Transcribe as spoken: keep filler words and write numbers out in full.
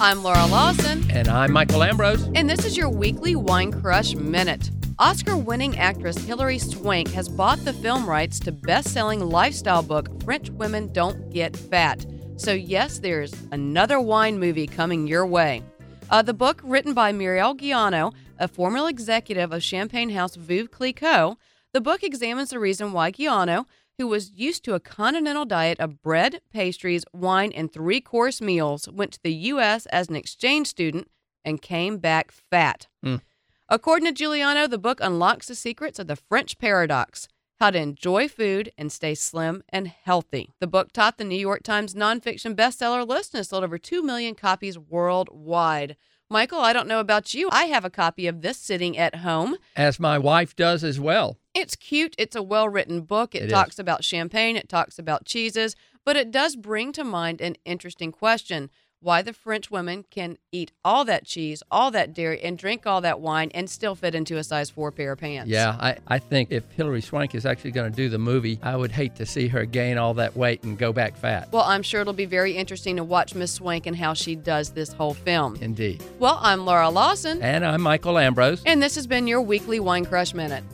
I'm Laura Lawson. And I'm Michael Ambrose. And this is your weekly Wine Crush Minute. Oscar-winning actress Hilary Swank has bought the film rights to best-selling lifestyle book French Women Don't Get Fat. So yes, there's another wine movie coming your way. Uh, the book, written by Muriel Guiano, a former executive of champagne house Veuve Clicquot, the book examines the reason why Guiano, who was used to a continental diet of bread, pastries, wine, and three-course meals, went to the U S as an exchange student and came back fat. Mm. According to Giuliano, the book unlocks the secrets of the French paradox, how to enjoy food and stay slim and healthy. The book topped the New York Times nonfiction bestseller list and has sold over two million copies worldwide. Michael, I don't know about you. I have a copy of this sitting at home. As my wife does as well. It's cute. It's a well-written book. It, It talks is. about champagne. It talks about cheeses. But it does bring to mind an interesting question. Why the French women can eat all that cheese, all that dairy, and drink all that wine and still fit into a size four pair of pants. Yeah, I, I think if Hilary Swank is actually going to do the movie, I would hate to see her gain all that weight and go back fat. Well, I'm sure it'll be very interesting to watch Miss Swank and how she does this whole film. Indeed. Well, I'm Laura Lawson. And I'm Michael Ambrose. And this has been your weekly Wine Crush Minute.